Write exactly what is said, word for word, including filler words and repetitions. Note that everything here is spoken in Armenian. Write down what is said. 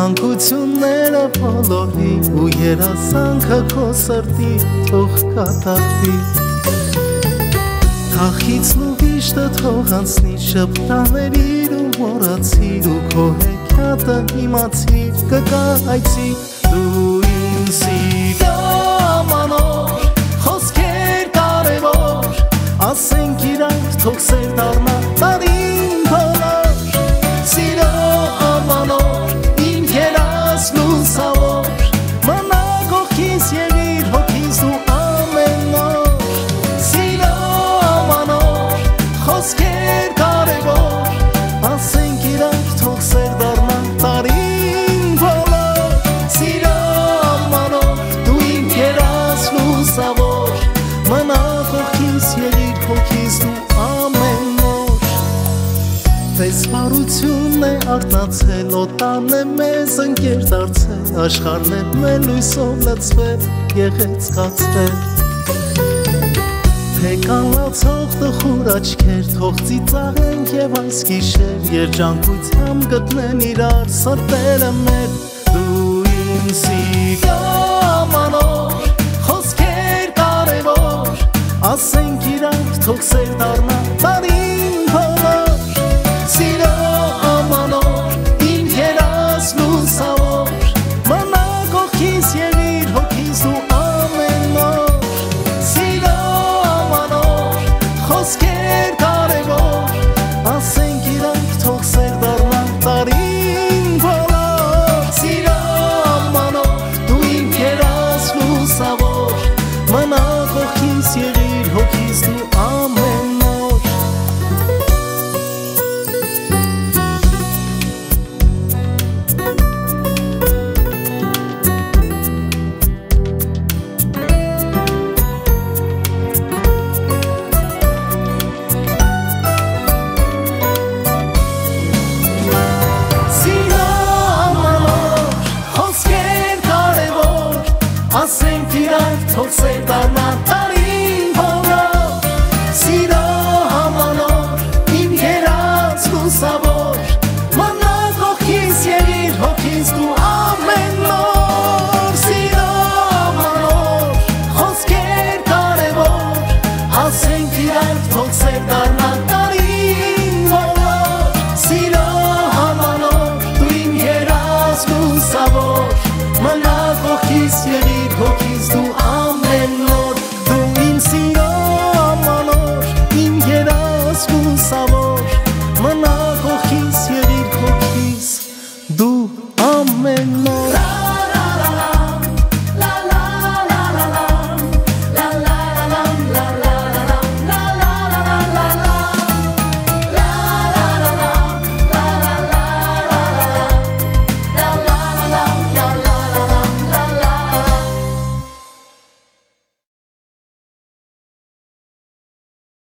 Մանկությունները բոլորի ու երազանքը քո սրտի թող կատարվի Թախիցն ու վիշտը թող անցնի շփրաներիր ու մոռացիր ու քո հեքիաթը իմացիր կգա այցի դու իմ սիրամ անոր խոսքեր կարևոր ասենք իրանք թող սեր դառնա տարին բոլոր սիրո ամանոր իմ երաս լուսավոր մնա կողքիս եղիր հոգիս ու ամեն օր սիրո ամանոր խոսքեր կարևոր ասենք իրանք թող սեր դառնա տարին բոլոր սիրո ամանոր դու իմ երաս լուսավոր մնա կողքիս եղիր հոգիս ու ամեն օր Տեսվարությունն է արտնացել, օտան է մեզ ընկեր դարձել Աշխարհն է մեր լույսով լցվել, գեղեցկացվել Թե կանլացող տխուր աչքեր, թող ծիծաղենք և այս գիշեր Երջանկությամբ գտնեն իրար սրտերը մեր Դու իմ սիրամ անոր, խոսքեր կարևոր Ասենք իրանք թող սեր դառնա տարին բոլոր Սիրո ամանոր, իմ երաս լուսավոր Մնա կողքիս եղիր հոգիս ու ամեն օր Սիրո ամանոր, խոսքեր կարևոր Ասենք իրանք թող սեր դառնա տարին բոլոր Սիրո ամանոր, դու իմ երաս լուսավոր Մնա կողքիս եղիր հոգիս ու ամեն օր Ասենք իրանք թող սեր դառնա տարին բոլոր Սիրո ամանոր, իմ երաս լուսավոր Մնա կողքիս եղիր հոգիս ու ամեն օր Սիրո ամանոր, խոսքեր կարևոր Ասենք իրանք թող սեր դառնա տարին բոլոր Սիրո ամանոր, դու իմ երաս լուսավոր Մնա կողքիս եղիր հոգիս դու ամեն օր Դու իմ սիրո ամանոր, իմ երաս լուսավոր Մնա կողքիս եղիր հոգիս դու ամեն օր